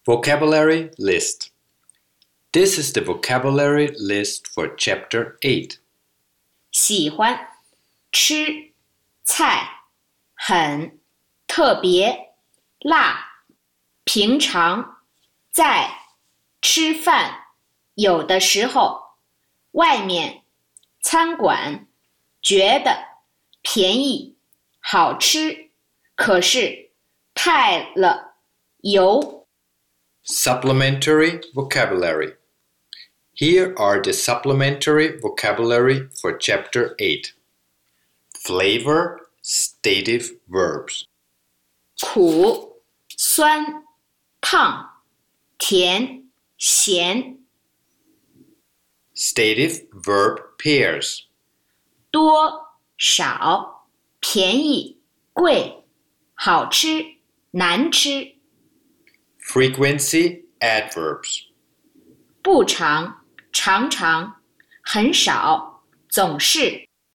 Vocabulary list. This is the vocabulary list for Chapter 8. 喜欢，吃，菜，很，特别，辣，平常，在，吃饭，有的时候，外面，餐馆，觉得，便宜，好吃，可是，太了，油。 Supplementary vocabulary. Here are the supplementary vocabulary for Chapter 8. Flavor, stative verbs. 苦、酸、烫、甜、咸。 Stative verb pairs. 多、少、便宜、贵、好吃、难吃。 Frequency adverbs. 不常、常常、很少、总是。